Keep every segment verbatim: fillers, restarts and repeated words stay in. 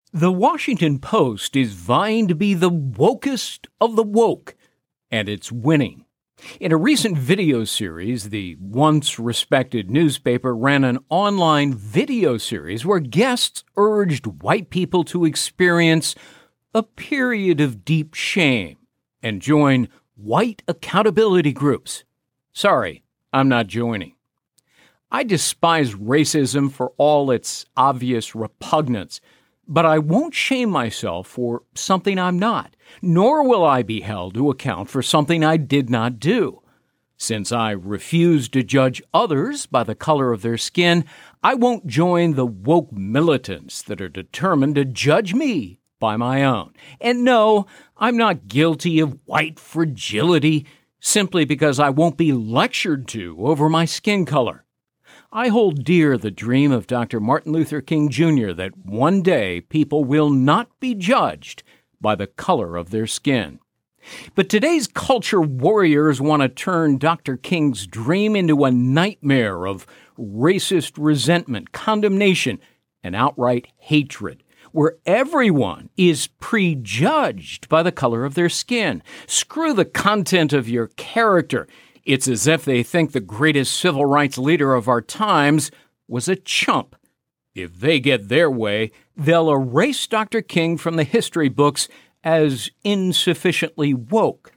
The Washington Post is vying to be the wokest of the woke, and it's winning. In a recent video series, the once respected newspaper ran an online video series where guests urged white people to experience a period of deep shame and join white accountability groups. Sorry, I'm not joining. I despise racism for all its obvious repugnance, but I won't shame myself for something I'm not, nor will I be held to account for something I did not do. Since I refuse to judge others by the color of their skin, I won't join the woke militants that are determined to judge me by my own. And no, I'm not guilty of white fragility simply because I won't be lectured to over my skin color. I hold dear the dream of Doctor Martin Luther King Junior that one day people will not be judged by the color of their skin. But today's culture warriors want to turn Doctor King's dream into a nightmare of racist resentment, condemnation, and outright hatred, where everyone is prejudged by the color of their skin. Screw the content of your character. It's as if they think the greatest civil rights leader of our times was a chump. If they get their way, they'll erase Doctor King from the history books as insufficiently woke.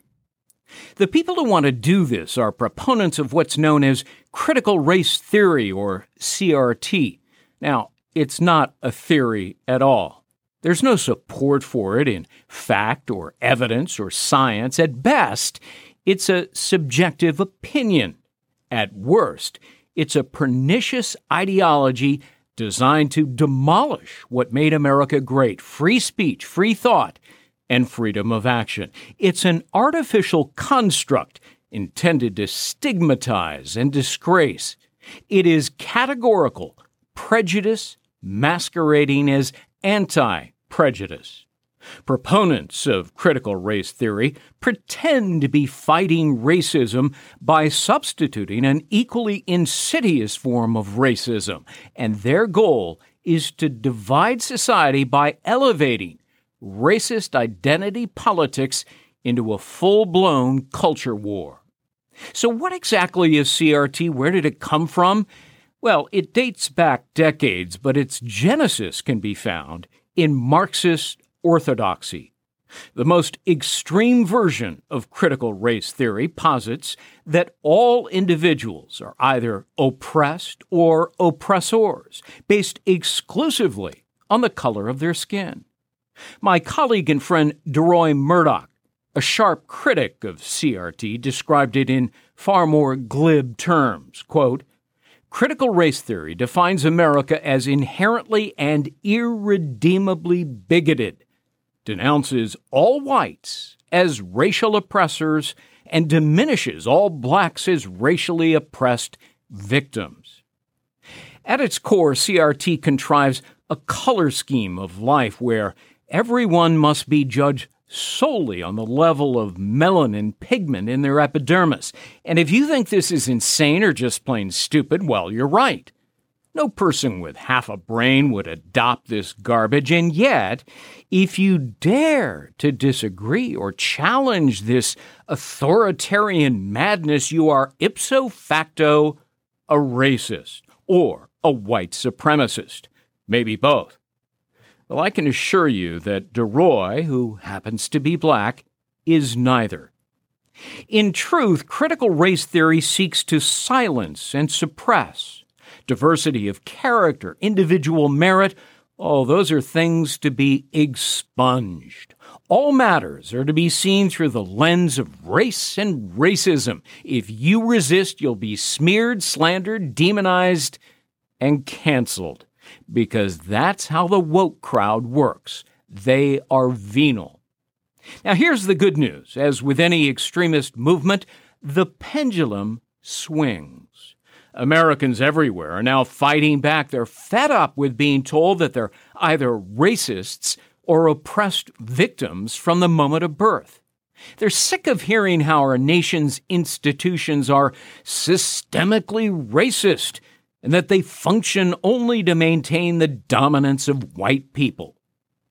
The people who want to do this are proponents of what's known as critical race theory, or C R T. Now, it's not a theory at all. There's no support for it in fact or evidence or science. At best, it's a subjective opinion. At worst, it's a pernicious ideology designed to demolish what made America great: free speech, free thought, and freedom of action. It's an artificial construct intended to stigmatize and disgrace. It is categorical prejudice masquerading as anti-prejudice. Proponents of critical race theory pretend to be fighting racism by substituting an equally insidious form of racism, and their goal is to divide society by elevating racist identity politics into a full-blown culture war. So what exactly is C R T? Where did it come from? Well, it dates back decades, but its genesis can be found in Marxist orthodoxy. The most extreme version of critical race theory posits that all individuals are either oppressed or oppressors, based exclusively on the color of their skin. My colleague and friend DeRoy Murdoch, a sharp critic of C R T, described it in far more glib terms. Quote, "Critical race theory defines America as inherently and irredeemably bigoted, denounces all whites as racial oppressors, and diminishes all blacks as racially oppressed victims." At its core, C R T contrives a color scheme of life where everyone must be judged solely on the level of melanin pigment in their epidermis. And if you think this is insane or just plain stupid, well, you're right. No person with half a brain would adopt this garbage, and yet, if you dare to disagree or challenge this authoritarian madness, you are ipso facto a racist or a white supremacist, maybe both. Well, I can assure you that DeRoy, who happens to be black, is neither. In truth, critical race theory seeks to silence and suppress diversity of character, individual merit. Oh, those are things to be expunged. All matters are to be seen through the lens of race and racism. If you resist, you'll be smeared, slandered, demonized, and canceled. Because that's how the woke crowd works. They are venal. Now, here's the good news. As with any extremist movement, the pendulum swings. Americans everywhere are now fighting back. They're fed up with being told that they're either racists or oppressed victims from the moment of birth. They're sick of hearing how our nation's institutions are systemically racist and that they function only to maintain the dominance of white people.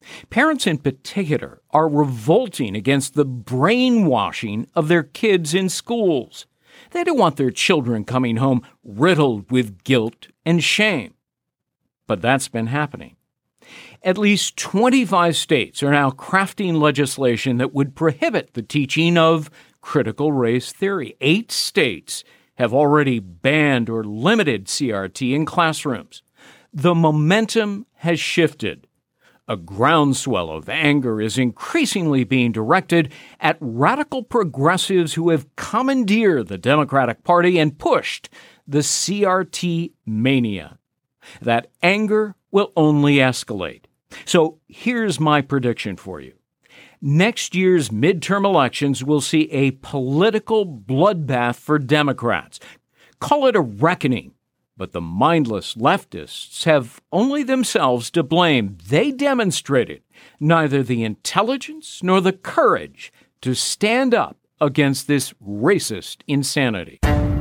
Parents in particular are revolting against the brainwashing of their kids in schools. They don't want their children coming home riddled with guilt and shame. But that's been happening. At least twenty-five states are now crafting legislation that would prohibit the teaching of critical race theory. Eight states have already banned or limited C R T in classrooms. The momentum has shifted. A groundswell of anger is increasingly being directed at radical progressives who have commandeered the Democratic Party and pushed the C R T mania. That anger will only escalate. So here's my prediction for you. Next year's midterm elections will see a political bloodbath for Democrats. Call it a reckoning. But the mindless leftists have only themselves to blame. They demonstrated neither the intelligence nor the courage to stand up against this racist insanity.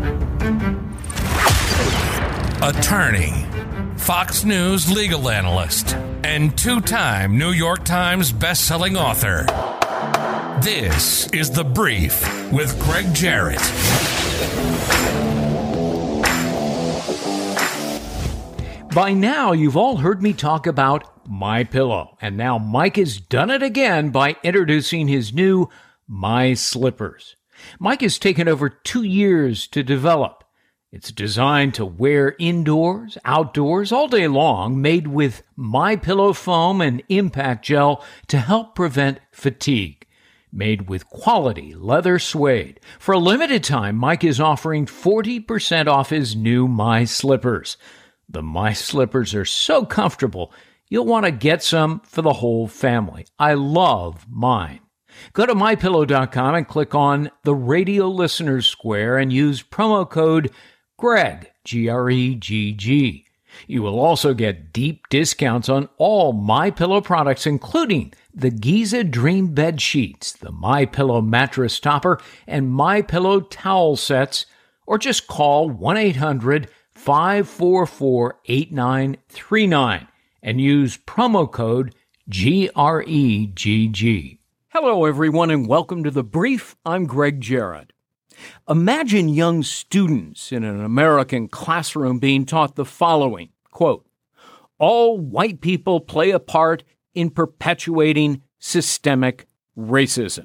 Attorney, Fox News legal analyst, and two-time New York Times best-selling author. This is The Brief with Greg Jarrett. By now, you've all heard me talk about MyPillow, and now Mike has done it again by introducing his new My Slippers. Mike has taken over two years to develop. It's designed to wear indoors, outdoors, all day long, made with MyPillow foam and impact gel to help prevent fatigue. Made with quality leather suede. For a limited time, Mike is offering forty percent off his new My Slippers. The My Slippers are so comfortable, you'll want to get some for the whole family. I love mine. Go to my pillow dot com and click on the Radio Listeners Square and use promo code GREG, G R E G G. You will also get deep discounts on all MyPillow products, including the Giza Dream Bed Sheets, the MyPillow Mattress Topper, and MyPillow Towel Sets, or just call one eight hundred five four four eight nine three nine and use promo code G R E G G. Hello, everyone, and welcome to The Brief. I'm Greg Jarrett. Imagine young students in an American classroom being taught the following, quote, all white people play a part in perpetuating systemic racism.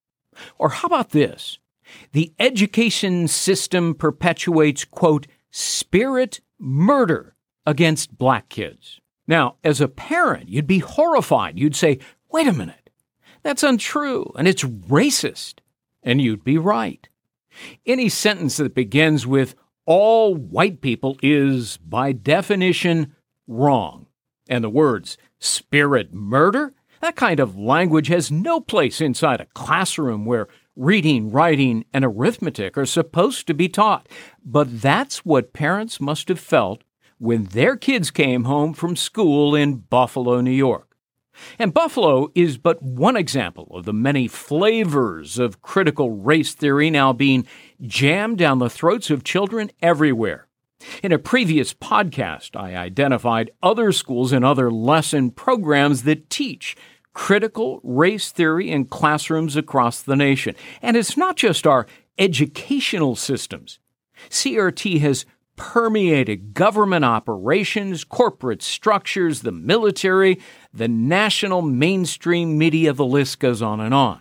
Or how about this? The education system perpetuates, quote, spirit murder against black kids. Now, as a parent, you'd be horrified. You'd say, wait a minute, that's untrue, and it's racist. And you'd be right. Any sentence that begins with all white people is, by definition, wrong. And the words spirit murder, that kind of language has no place inside a classroom where reading, writing, and arithmetic are supposed to be taught. But that's what parents must have felt when their kids came home from school in Buffalo, New York. And Buffalo is but one example of the many flavors of critical race theory now being jammed down the throats of children everywhere. In a previous podcast, I identified other schools and other lesson programs that teach critical race theory in classrooms across the nation. And it's not just our educational systems. C R T has permeated government operations, corporate structures, the military, the national mainstream media, the list goes on and on.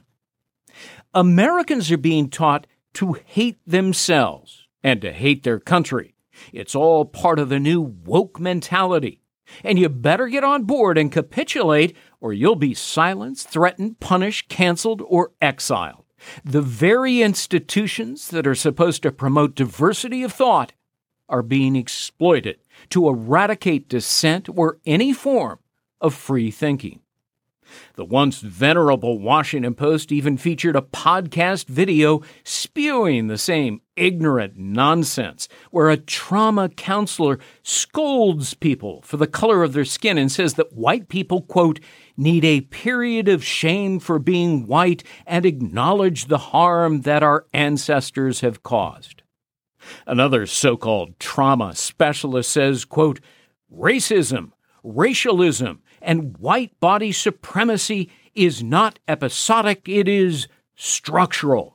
Americans are being taught to hate themselves and to hate their country. It's all part of the new woke mentality. And you better get on board and capitulate, or you'll be silenced, threatened, punished, canceled, or exiled. The very institutions that are supposed to promote diversity of thought are being exploited to eradicate dissent or any form of free thinking. The once venerable Washington Post even featured a podcast video spewing the same ignorant nonsense, where a trauma counselor scolds people for the color of their skin and says that white people, quote, need a period of shame for being white and acknowledge the harm that our ancestors have caused. Another so-called trauma specialist says, quote, racism, racialism, And white body supremacy is not episodic, it is structural.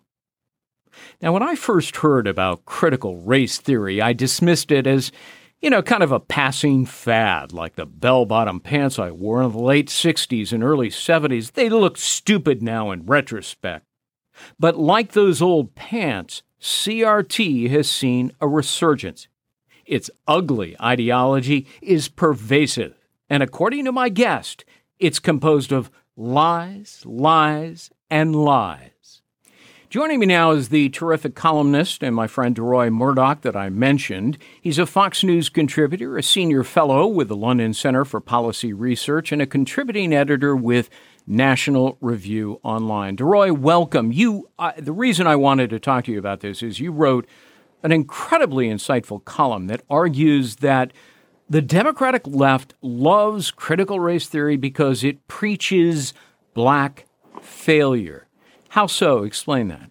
Now, when I first heard about critical race theory, I dismissed it as, you know, kind of a passing fad, like the bell-bottom pants I wore in the late sixties and early seventies. They look stupid now in retrospect. But like those old pants, C R T has seen a resurgence. Its ugly ideology is pervasive, and according to my guest, it's composed of lies, lies, and lies. Joining me now is the terrific columnist and my friend DeRoy Murdock that I mentioned. He's a Fox News contributor, a senior fellow with the London Center for Policy Research, and a contributing editor with National Review Online. DeRoy, welcome. You. Uh, the reason I wanted to talk to you about this is you wrote an incredibly insightful column that argues that the Democratic left loves critical race theory because it preaches black failure. How so? Explain that.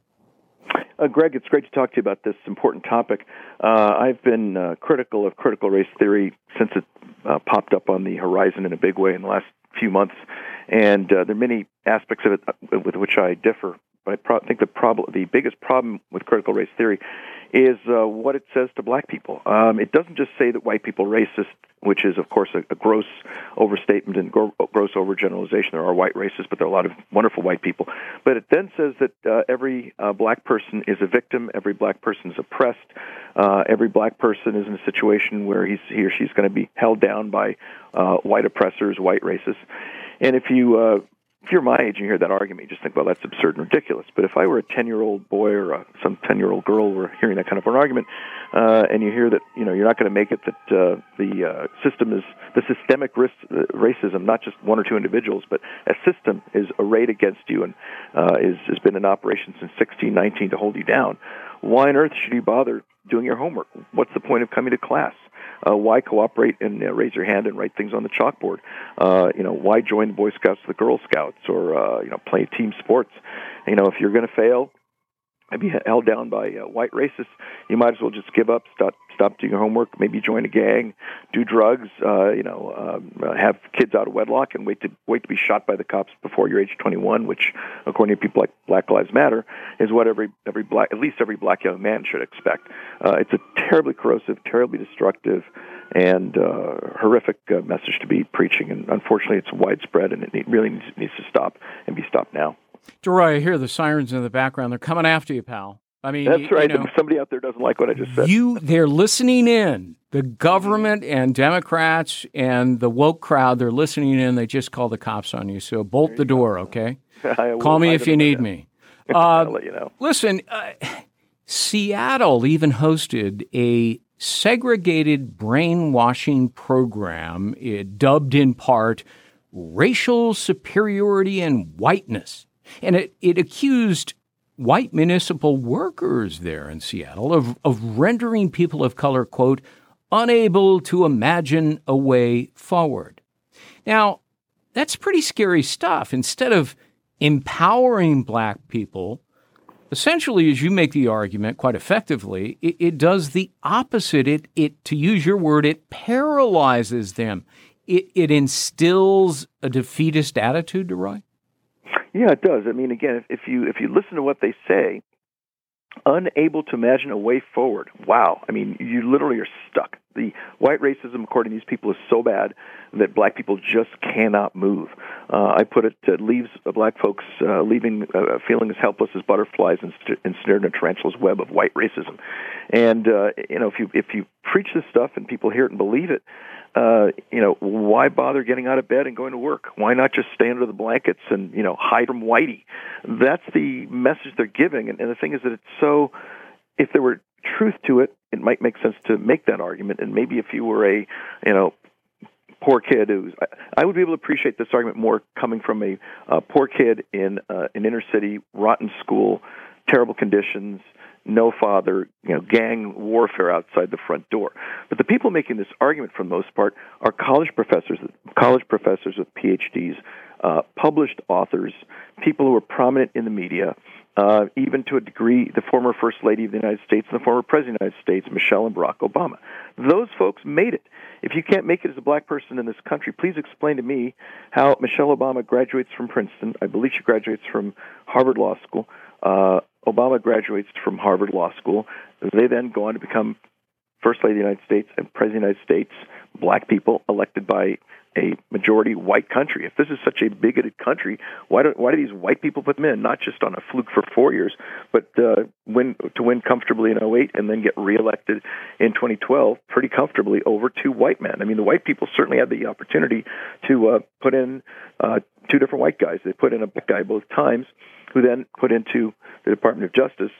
Uh, Greg, it's great to talk to you about this important topic. Uh, I've been uh, critical of critical race theory since it uh, popped up on the horizon in a big way in the last few months, and uh, there are many aspects of it with which I differ. But I pro- think the problem, the biggest problem with critical race theory is uh, what it says to black people. Um, it doesn't just say that white people are racist, which is, of course, a, a gross overstatement and gro- gross overgeneralization. There are white racists, but there are a lot of wonderful white people. But it then says that uh, every uh, black person is a victim, every black person is oppressed, uh, every black person is in a situation where he's, he or she's going to be held down by uh, white oppressors, white racists. And if you... Uh, If you're my age and you hear that argument, you just think, well, that's absurd and ridiculous. But if I were a ten-year-old boy or a, some ten-year-old girl were hearing that kind of an argument, uh, and you hear that, you know, you're not going to make it, that uh, the uh, system is, the systemic risk, uh, racism, not just one or two individuals, but a system is arrayed against you and uh, is, has been in operation since sixteen nineteen to hold you down, why on earth should you bother doing your homework? What's the point of coming to class? Uh, why cooperate and uh, raise your hand and write things on the chalkboard? Uh, you know, why join the Boy Scouts or the Girl Scouts or, uh, you know, play team sports? You know, if you're going to fail and be held down by uh, white racists, you might as well just give up, stop, stop doing your homework, maybe join a gang, do drugs, uh, you know, um, have kids out of wedlock and wait to wait to be shot by the cops before you're age twenty-one, which, according to people like Black Lives Matter, is what every every black, at least every black young man should expect. Uh, it's a terribly corrosive, terribly destructive, and uh, horrific uh, message to be preaching, and unfortunately, it's widespread, and it really needs, needs to stop and be stopped now. DeRoy, I hear the sirens in the background. They're coming after you, pal. I mean, that's you, right. You know, somebody out there doesn't like what I just said. You, they're listening in. The government and Democrats and the woke crowd, they're listening in. They just call the cops on you. So bolt the door, okay? Call me if you need me. Uh, I'll let you know. Listen, uh, Seattle even hosted a segregated brainwashing program, it, dubbed in part Racial Superiority and Whiteness. And it, it accused white municipal workers there in Seattle of, of rendering people of color, quote, unable to imagine a way forward. Now, that's pretty scary stuff. Instead of empowering black people, essentially, as you make the argument quite effectively, it, it does the opposite. It, it, to use your word, it paralyzes them. It, it instills a defeatist attitude, DeRoy? Yeah, it does. I mean, again, if, if you if you listen to what they say, unable to imagine a way forward. Wow. I mean, you literally are stuck. The white racism, according to these people, is so bad that black people just cannot move. Uh, I put it, it leaves black folks uh, leaving uh, feeling as helpless as butterflies ensnared in a tarantula's web of white racism. And uh, you know, if you if you preach this stuff and people hear it and believe it, uh, you know, why bother getting out of bed and going to work? Why not just stay under the blankets and, you know, hide from Whitey? That's the message they're giving. And, and the thing is that it's so, if there were truth to it, it might make sense to make that argument. And maybe if you were a, you know, poor kid who's, I would be able to appreciate this argument more coming from a uh, poor kid in uh, an inner city, rotten school, terrible conditions, no father, you know, gang warfare outside the front door. But the people making this argument, for the most part, are college professors, college professors with P H Ds, uh, published authors, people who are prominent in the media, uh, even to a degree, the former First Lady of the United States and the former President of the United States, Michelle and Barack Obama. Those folks made it. If you can't make it as a black person in this country, please explain to me how Michelle Obama graduates from Princeton. I believe she graduates from Harvard Law School. Uh, Obama graduates from Harvard Law School. They then go on to become First Lady of the United States and President of the United States, black people elected by a majority white country. If this is such a bigoted country, why do why do these white people put them in? Not just on a fluke for four years, but uh, win to win comfortably in oh eight and then get reelected in twenty twelve pretty comfortably over two white men. I mean, the white people certainly had the opportunity to uh, put in uh, two different white guys. They put in a black guy both times, who then put into the Department of Justice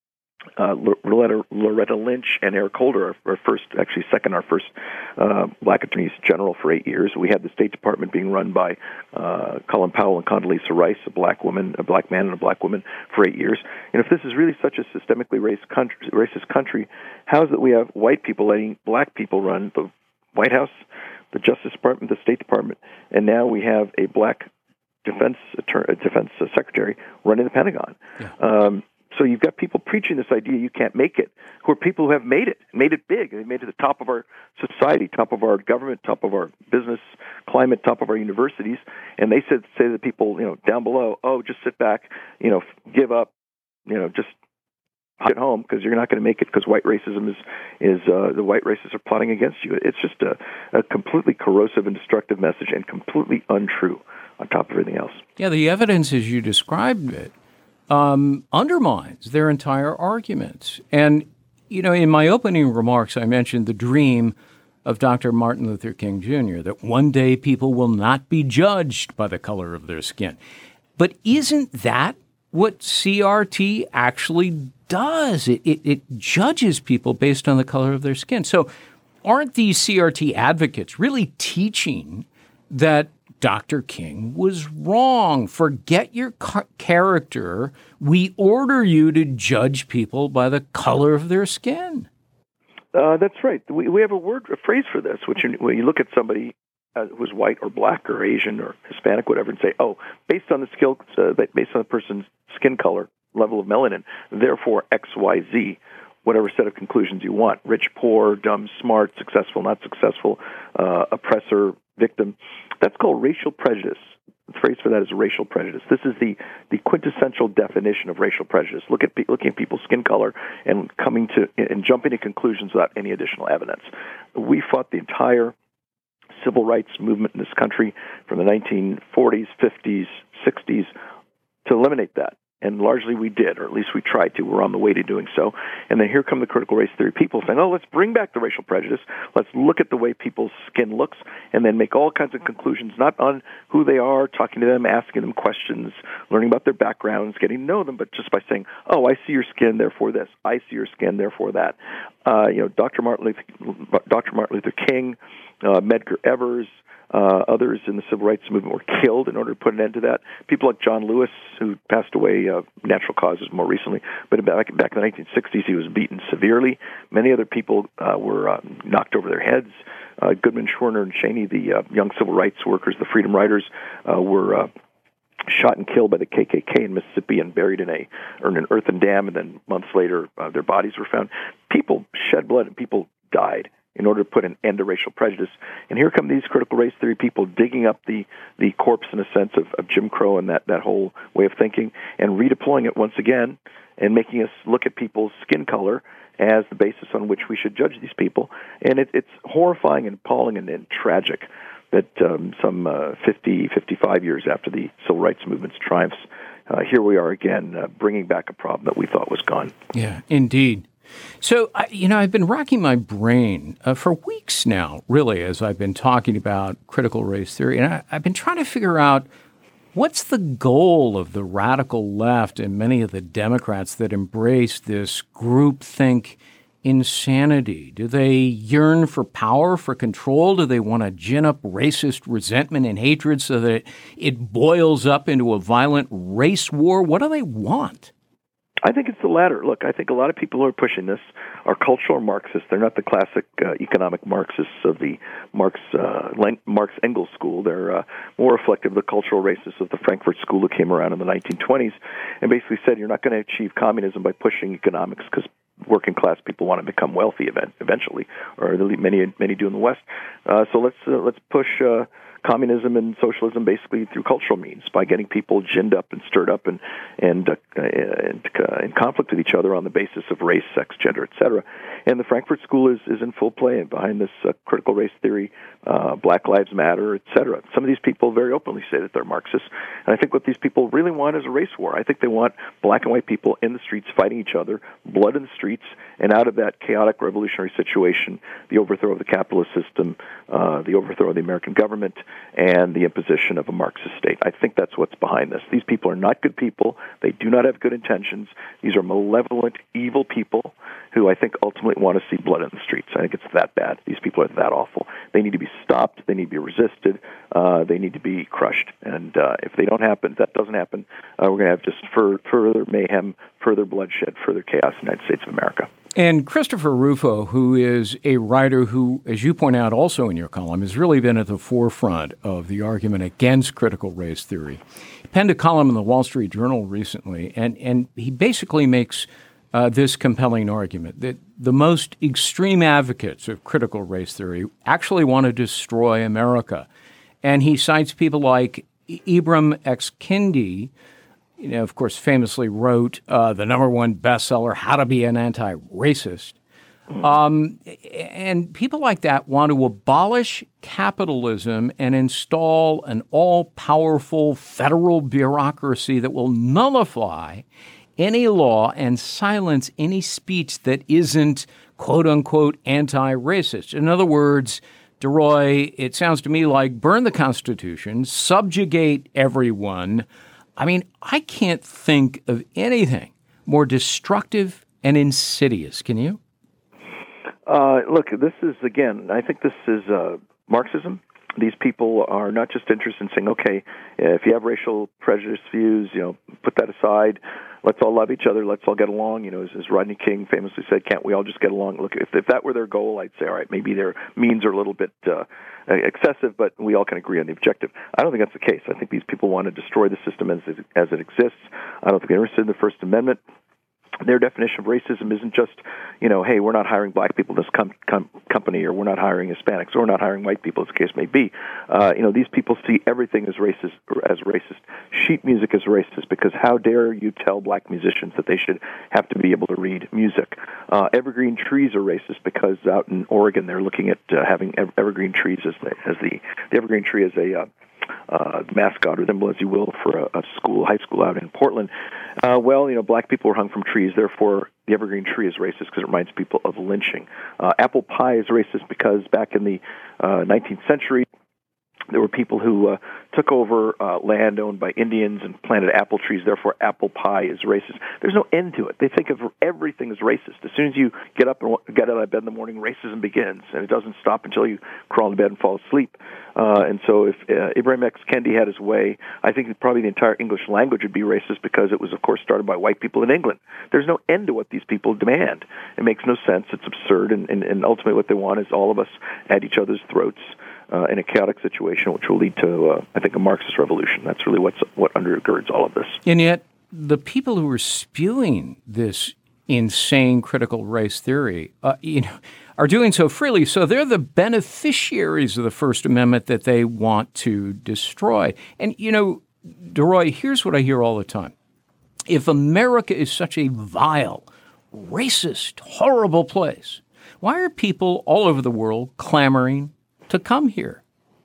Uh, Loretta, Loretta Lynch and Eric Holder, our, our first, actually second, our first uh, black attorneys general for eight years. We had the State Department being run by uh, Colin Powell and Condoleezza Rice, a black woman, a black man, and a black woman for eight years. And if this is really such a systemically racist country, racist country, how is it we have white people letting black people run the White House, the Justice Department, the State Department, and now we have a black defense attorney, defense secretary running the Pentagon? Yeah. Um, So you've got people preaching this idea you can't make it, who are people who have made it, made it big. They've made it to the top of our society, top of our government, top of our business climate, top of our universities. And they said, say to the people, you know, down below, oh, just sit back, you know, give up, you know, just sit home because you're not going to make it because white racism is, is uh, the white racists are plotting against you. It's just a, a completely corrosive and destructive message and completely untrue on top of everything else. Yeah, the evidence as you described it Um, undermines their entire arguments. And, you know, in my opening remarks, I mentioned the dream of Doctor Martin Luther King Junior, that one day people will not be judged by the color of their skin. But isn't that what C R T actually does? It, it, it judges people based on the color of their skin. So aren't these C R T advocates really teaching that Doctor King was wrong? Forget your ca- character. We order you to judge people by the color of their skin. Uh, that's right. We we have a word, a phrase for this, which you, when you look at somebody uh, who's white or black or Asian or Hispanic, whatever, and say, oh, based on the skill, uh, based on the person's skin color, level of melanin, therefore X, Y, Z, whatever set of conclusions you want: rich, poor, dumb, smart, successful, not successful, uh, oppressor, victim. That's called racial prejudice. The phrase for that is racial prejudice. This is the, the quintessential definition of racial prejudice. Look at looking at people's skin color and coming to and jumping to conclusions without any additional evidence. We fought the entire civil rights movement in this country from the nineteen forties, fifties, sixties to eliminate that. And largely we did, or at least we tried to. We're on the way to doing so. And then here come the critical race theory people saying, oh, let's bring back the racial prejudice. Let's look at the way people's skin looks and then make all kinds of conclusions, not on who they are, talking to them, asking them questions, learning about their backgrounds, getting to know them, but just by saying, oh, I see your skin, therefore this. I see your skin, therefore that. Uh, you know, Doctor Martin Luther, Doctor Martin Luther King, uh, Medgar Evers, Uh, others in the civil rights movement were killed in order to put an end to that. People like John Lewis, who passed away of uh, natural causes more recently, but back, back in the nineteen sixties, he was beaten severely. Many other people uh, were uh, knocked over their heads. Uh, Goodman, Schwerner, and Cheney, the uh, young civil rights workers, the Freedom Riders, uh, were uh, shot and killed by the K K K in Mississippi and buried in a or in an earthen dam, and then months later, uh, their bodies were found. People shed blood, and people died in order to put an end to racial prejudice. And here come these critical race theory people digging up the, the corpse, in a sense, of, of Jim Crow and that, that whole way of thinking and redeploying it once again and making us look at people's skin color as the basis on which we should judge these people. And it, it's horrifying and appalling and, and tragic that um, some uh, fifty, fifty-five years after the civil rights movement's triumphs, uh, here we are again uh, bringing back a problem that we thought was gone. Yeah, indeed. So, you know, I've been racking my brain uh, for weeks now, really, as I've been talking about critical race theory. And I, I've been trying to figure out what's the goal of the radical left and many of the Democrats that embrace this groupthink insanity. Do they yearn for power, for control? Do they want to gin up racist resentment and hatred so that it boils up into a violent race war? What do they want? I think it's the latter. Look, I think a lot of people who are pushing this are cultural Marxists. They're not the classic uh, economic Marxists of the Marx uh, Marx Engels school. They're uh, more reflective of the cultural racists of the Frankfurt School that came around in the nineteen twenties and basically said you're not going to achieve communism by pushing economics because working class people want to become wealthy event, eventually, or many many do in the West. Uh, so let's uh, let's push uh, communism and socialism basically through cultural means by getting people ginned up and stirred up and and, uh, and uh, in conflict with each other on the basis of race, sex, gender, et cetera. And the Frankfurt School is, is in full play behind this uh, critical race theory, uh, Black Lives Matter, et cetera. Some of these people very openly say that they're Marxists, and I think what these people really want is a race war. I think they want black and white people in the streets fighting each other, blood in the streets, and out of that chaotic revolutionary situation, the overthrow of the capitalist system, uh, the overthrow of the American government, and the imposition of a Marxist state. I think that's what's behind this. These people are not good people. They do not have good intentions. These are malevolent, evil people who I think ultimately want to see blood in the streets. I think it's that bad. These people are that awful. They need to be stopped. They need to be resisted. Uh, they need to be crushed. And uh, if they don't happen, if that doesn't happen, uh, we're going to have just fur- further mayhem, further bloodshed, further chaos in the United States of America. And Christopher Rufo, who is a writer who, as you point out also in your column, has really been at the forefront of the argument against critical race theory. He penned a column in the Wall Street Journal recently, and, and he basically makes uh, this compelling argument that the most extreme advocates of critical race theory actually want to destroy America. And he cites people like Ibram X. Kendi, you know, of course, famously wrote uh, the number one bestseller, How to Be an Anti-Racist. Um, and people like that want to abolish capitalism and install an all-powerful federal bureaucracy that will nullify any law and silence any speech that isn't, quote-unquote, anti-racist. In other words, DeRoy, it sounds to me like burn the Constitution, subjugate everyone. I mean, I can't think of anything more destructive and insidious. Can you? Uh, look, this is, again, I think this is uh, Marxism. These people are not just interested in saying, okay, if you have racial prejudice views, you know, put that aside. Let's all love each other. Let's all get along. You know, as, as Rodney King famously said, can't we all just get along? Look, if, if that were their goal, I'd say, all right, maybe their means are a little bit uh, excessive, but we all can agree on the objective. I don't think that's the case. I think these people want to destroy the system as it, as it exists. I don't think they're interested in the First Amendment. Their definition of racism isn't just, you know, hey, we're not hiring black people in this com- com- company, or we're not hiring Hispanics, or we're not hiring white people, as the case may be. Uh, you know, these people see everything as racist. As racist, sheet music is racist because how dare you tell black musicians that they should have to be able to read music? Uh, evergreen trees are racist because out in Oregon they're looking at uh, having ev- evergreen trees as the as the, the evergreen tree as a uh, Uh, mascot or symbol, as you will, for a, a school, high school out in Portland. Uh, well, you know, black people were hung from trees, therefore the evergreen tree is racist because it reminds people of lynching. Uh, apple pie is racist because back in the uh, nineteenth century, there were people who uh, took over uh, land owned by Indians and planted apple trees. Therefore, apple pie is racist. There's no end to it. They think of everything as racist. As soon as you get up and get out of bed in the morning, racism begins, and it doesn't stop until you crawl into bed and fall asleep. Uh, and so if uh, Ibram X. Kendi had his way, I think that probably the entire English language would be racist because it was, of course, started by white people in England. There's no end to what these people demand. It makes no sense. It's absurd. And, and, and ultimately what they want is all of us at each other's throats uh, in a chaotic situation, which will lead to, uh, I think, a Marxist revolution. That's really what's, what undergirds all of this. And yet the people who are spewing this insane critical race theory, uh, you know, are doing so freely. So they're the beneficiaries of the First Amendment that they want to destroy. And, you know, DeRoy, here's what I hear all the time. If America is such a vile, racist, horrible place, why are people all over the world clamoring to come here?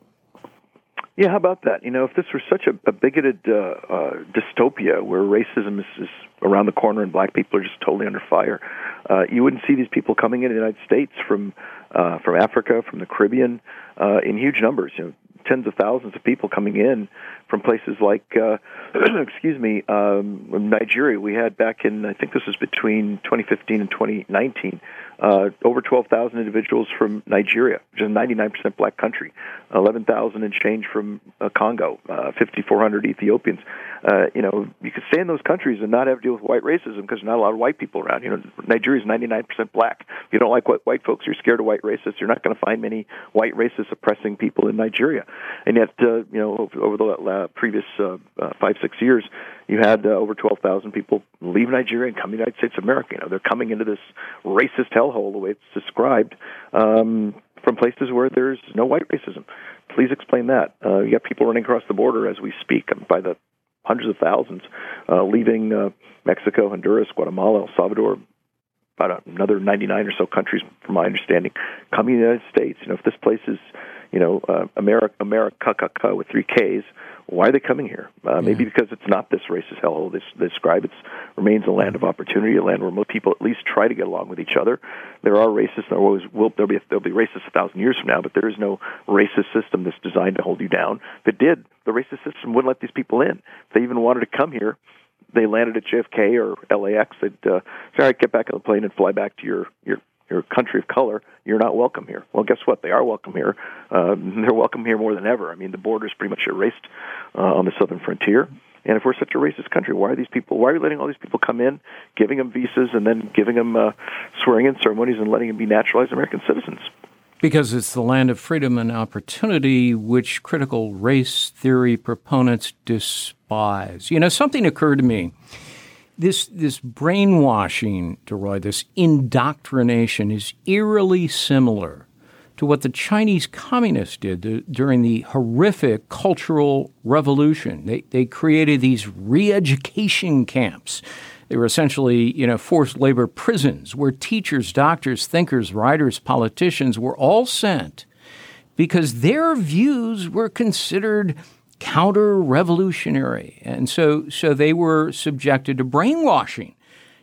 Yeah, how about that? You know, if this were such a, a bigoted uh, uh, dystopia where racism is, is around the corner and black people are just totally under fire, uh, you wouldn't see these people coming into the United States from uh, from Africa, from the Caribbean, uh, in huge numbers. You know, tens of thousands of people coming in from places like, uh, excuse me, um, Nigeria. We had back in, I think this was between twenty fifteen and twenty nineteen, Uh, over twelve thousand individuals from Nigeria, which is a ninety-nine percent black country, eleven thousand and change from uh, Congo, uh, fifty-four hundred Ethiopians. Uh, you know, you could stay in those countries and not have to deal with white racism because there's not a lot of white people around. You know, Nigeria is ninety-nine percent black. If you don't like white, white folks, you're scared of white racists, you're not going to find many white racists oppressing people in Nigeria. And yet, uh, you know, over, over the uh, previous uh, uh, five, six years, you had uh, over twelve thousand people leave Nigeria and come to the United States of America. You know, they're coming into this racist hellhole, the way it's described, um, from places where there's no white racism. Please explain that. Uh, you got people running across the border as we speak by the hundreds of thousands, uh, leaving uh, Mexico, Honduras, Guatemala, El Salvador, about another ninety-nine or so countries, from my understanding, coming to the United States. You know, if this place is, you know, uh, America, America with three Ks, why are they coming here? Uh, maybe yeah. because it's not this racist hellhole they, they describe. It remains a land of opportunity, a land where most people at least try to get along with each other. There are racists. There always will. There'll be there'll be racists a thousand years from now, but there is no racist system that's designed to hold you down. If it did, the racist system wouldn't let these people in. If they even wanted to come here, they landed at J F K or L A X. They'd uh, say, all right, get back on the plane and fly back to your your. your country of color, you're not welcome here. Well, guess what? They are welcome here. Uh, they're welcome here more than ever. I mean, the border is pretty much erased uh, on the southern frontier. And if we're such a racist country, why are these people, why are we letting all these people come in, giving them visas, and then giving them uh, swearing-in ceremonies and letting them be naturalized American citizens? Because it's the land of freedom and opportunity, which critical race theory proponents despise. You know, something occurred to me. This this brainwashing, DeRoy, this indoctrination is eerily similar to what the Chinese communists did to, during the horrific Cultural Revolution. They they created these re-education camps. They were essentially, you know, forced labor prisons where teachers, doctors, thinkers, writers, politicians were all sent because their views were considered counter-revolutionary. And so so they were subjected to brainwashing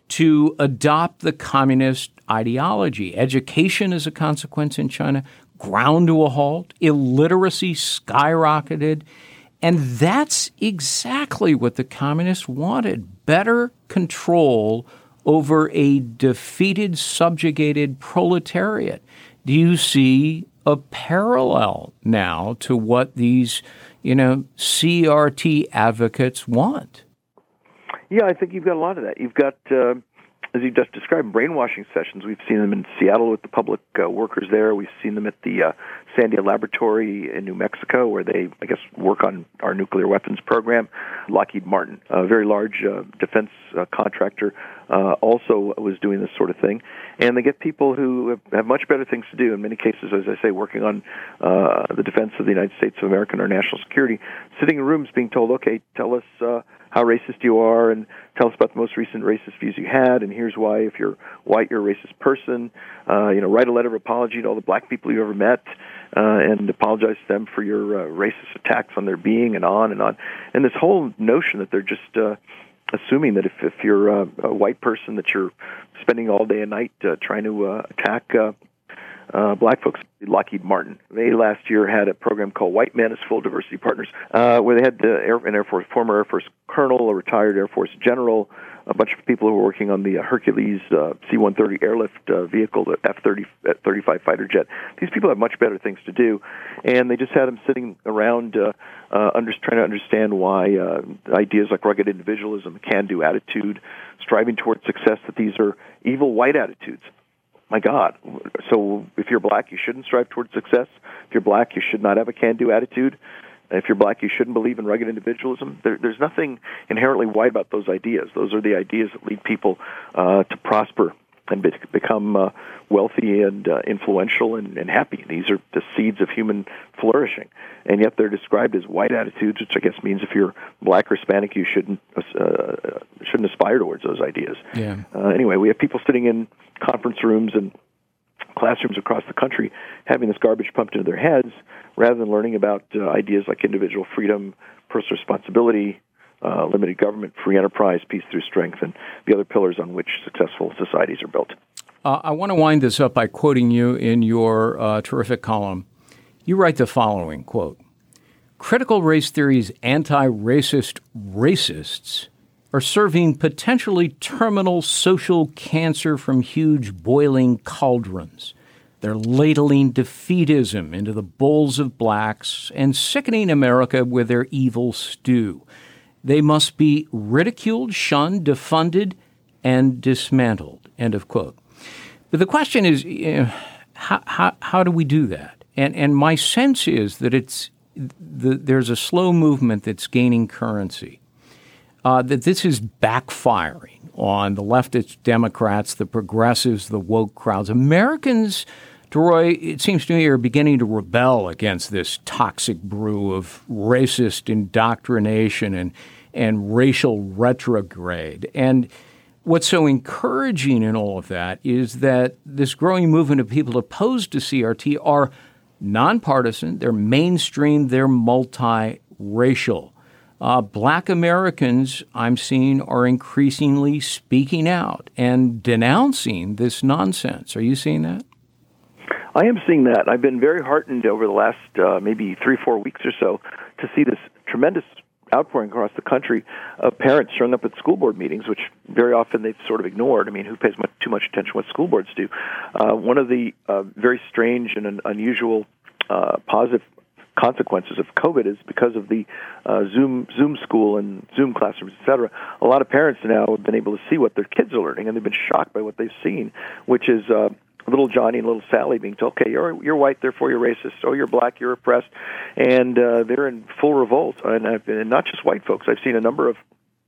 to adopt the communist ideology. Education, as a consequence in China, ground to a halt. Illiteracy skyrocketed. And that's exactly what the communists wanted, better control over a defeated, subjugated proletariat. Do you see a parallel now to what these, you know, C R T advocates want? Yeah, I think you've got a lot of that. You've got, uh, as you just described, brainwashing sessions. We've seen them in Seattle with the public uh, workers there. We've seen them at the uh, Sandia Laboratory in New Mexico, where they, I guess, work on our nuclear weapons program. Lockheed Martin, a very large uh, defense uh, contractor, uh, also was doing this sort of thing. And they get people who have, have much better things to do, in many cases, as I say, working on uh, the defense of the United States of America and our national security, sitting in rooms being told, okay, tell us uh, how racist you are, and tell us about the most recent racist views you had, and here's why, if you're white, you're a racist person. Uh, you know, write a letter of apology to all the black people you ever met, uh, and apologize to them for your uh, racist attacks on their being, and on and on. And this whole notion that they're just uh, assuming that if, if you're uh, a white person, that you're spending all day and night uh, trying to uh, attack uh, uh, black folks. Lockheed Martin, they last year had a program called White Men as Full Diversity Partners, uh, where they had the Air, an Air Force, former Air Force colonel, a retired Air Force general, a bunch of people who were working on the uh, Hercules uh, C one thirty airlift uh, vehicle, the F thirty-five fighter jet. These people have much better things to do, and they just had them sitting around uh, uh, under, trying to understand why uh, ideas like rugged individualism, can-do attitude, striving towards success, that these are evil white attitudes. My God. So if you're black, you shouldn't strive towards success. If you're black, you should not have a can-do attitude. If you're black, you shouldn't believe in rugged individualism. There, there's nothing inherently white about those ideas. Those are the ideas that lead people uh, to prosper and be, become uh, wealthy and uh, influential and, and happy. These are the seeds of human flourishing. And yet they're described as white attitudes, which I guess means if you're black or Hispanic, you shouldn't uh, shouldn't aspire towards those ideas. Yeah. Uh, anyway, we have people sitting in conference rooms and classrooms across the country having this garbage pumped into their heads rather than learning about uh, ideas like individual freedom, personal responsibility, uh, limited government, free enterprise, peace through strength, and the other pillars on which successful societies are built. Uh, I want to wind this up by quoting you in your uh, terrific column. You write the following, quote, "Critical race theory's anti-racist racists are serving potentially terminal social cancer from huge boiling cauldrons. They're ladling defeatism into the bowls of blacks and sickening America with their evil stew. They must be ridiculed, shunned, defunded, and dismantled, end of quote. But the question is, you know, how, how, how do we do that? And and my sense is that it's the, there's a slow movement that's gaining currency, uh, that this is backfiring on the leftist Democrats, the progressives, the woke crowds. Americans, Roy, it seems to me, are beginning to rebel against this toxic brew of racist indoctrination and, and racial retrograde. And what's so encouraging in all of that is that this growing movement of people opposed to C R T are nonpartisan, they're mainstream, they're multiracial. Uh, Black Americans, I'm seeing, are increasingly speaking out and denouncing this nonsense. Are you seeing that? I am seeing that. I've been very heartened over the last uh, maybe three, four weeks or so to see this tremendous outpouring across the country of parents showing up at school board meetings, which very often they've sort of ignored. I mean, who pays much, too much attention to what school boards do? Uh, one of the uh, very strange and un- unusual uh, positive consequences of COVID is because of the uh, Zoom Zoom school and Zoom classrooms, et cetera. A lot of parents now have been able to see what their kids are learning, and they've been shocked by what they've seen, which is uh, little Johnny and little Sally being told, okay, you're you're white, therefore you're racist. Oh, you're black, you're oppressed. And uh, they're in full revolt. And, I've been, and not just white folks. I've seen a number of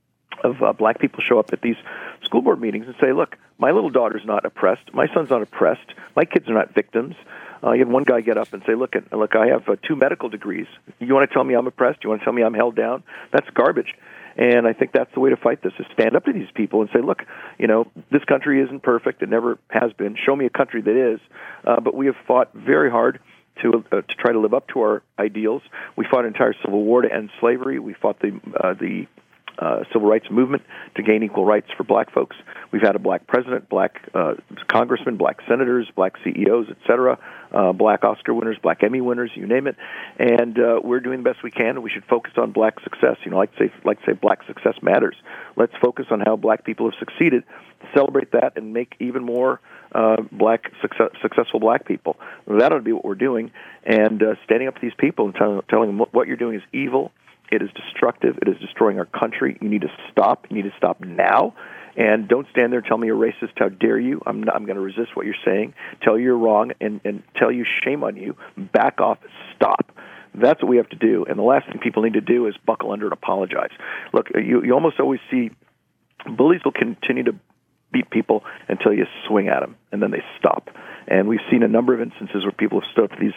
of uh, black people show up at these school board meetings and say, look, my little daughter's not oppressed. My son's not oppressed. My kids are not victims. Uh, you had one guy get up and say, look, look, I have uh, two medical degrees. You want to tell me I'm oppressed? You want to tell me I'm held down? That's garbage. And I think that's the way to fight this, is stand up to these people and say, look, you know, this country isn't perfect. It never has been. Show me a country that is. Uh, but we have fought very hard to uh, to try to live up to our ideals. We fought an entire civil war to end slavery. We fought the uh, the uh, civil rights movement to gain equal rights for black folks. We've had a black president, black uh, congressmen, black senators, black C E Os, et cetera, uh, black Oscar winners, black Emmy winners, you name it. And uh, we're doing the best we can, and we should focus on black success. You know, like to say, like to say black success matters. Let's focus on how black people have succeeded, celebrate that, and make even more uh, black success, successful black people. That ought to be what we're doing, and uh, standing up to these people and tell, telling them what, what you're doing is evil. It is destructive. It is destroying our country. You need to stop. You need to stop now. And don't stand there and tell me you're racist. How dare you? I'm not, I'm going to resist what you're saying, tell you you're wrong, and, and tell you shame on you. Back off. Stop. That's what we have to do. And the last thing people need to do is buckle under and apologize. Look, you, you almost always see bullies will continue to beat people until you swing at them, and then they stop. And we've seen a number of instances where people have stood up to these,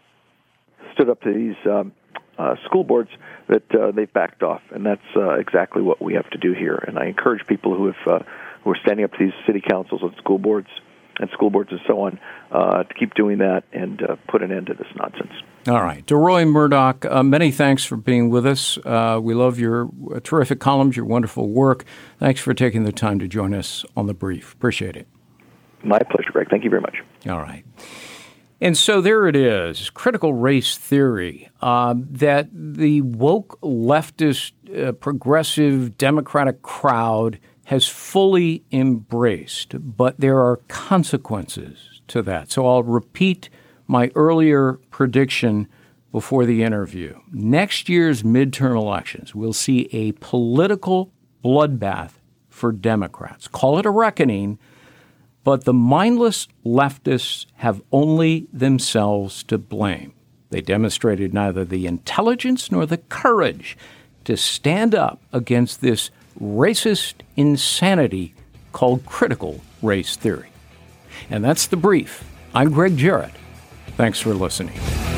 stood up to these um, Uh, school boards that uh, they've backed off, and that's uh, exactly what we have to do here. And I encourage people who have uh, who are standing up to these city councils and school boards and school boards and so on uh, to keep doing that and uh, put an end to this nonsense. All right. DeRoy Murdock, uh, many thanks for being with us. Uh, we love your uh, terrific columns, your wonderful work. Thanks for taking the time to join us on The Brief. Appreciate it. My pleasure, Greg. Thank you very much. All right. And so there it is, critical race theory, uh, that the woke, leftist, uh, progressive, democratic crowd has fully embraced. But there are consequences to that. So I'll repeat my earlier prediction before the interview. Next year's midterm elections, we'll see a political bloodbath for Democrats. Call it a reckoning. But the mindless leftists have only themselves to blame. They demonstrated neither the intelligence nor the courage to stand up against this racist insanity called critical race theory. And that's The Brief. I'm Greg Jarrett. Thanks for listening.